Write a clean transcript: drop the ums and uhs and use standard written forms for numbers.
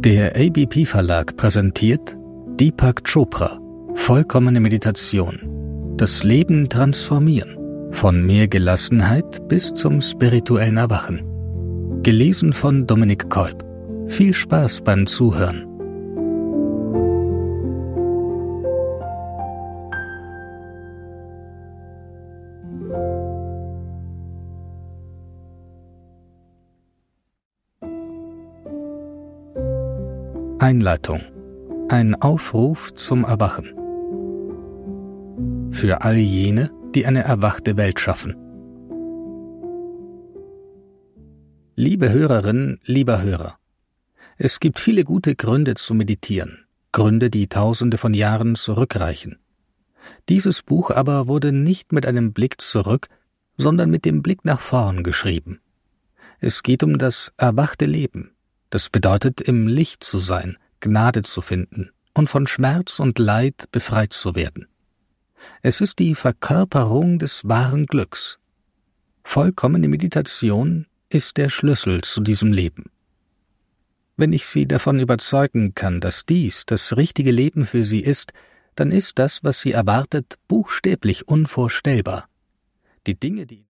Der ABP Verlag präsentiert Deepak Chopra, Vollkommene Meditation. Das Leben transformieren. Von mehr Gelassenheit bis zum spirituellen Erwachen. Gelesen von Dominik Kolb. Viel Spaß beim Zuhören. Einleitung. Ein Aufruf zum Erwachen. Für all jene, die eine erwachte Welt schaffen. Liebe Hörerin, lieber Hörer, es gibt viele gute Gründe zu meditieren, Gründe, die Tausende von Jahren zurückreichen. Dieses Buch aber wurde nicht mit einem Blick zurück, sondern mit dem Blick nach vorn geschrieben. Es geht um das erwachte Leben. Das bedeutet, im Licht zu sein, Gnade zu finden und von Schmerz und Leid befreit zu werden. Es ist die Verkörperung des wahren Glücks. Vollkommene Meditation ist der Schlüssel zu diesem Leben. Wenn ich Sie davon überzeugen kann, dass dies das richtige Leben für Sie ist, dann ist das, was Sie erwartet, buchstäblich unvorstellbar. Die Dinge, die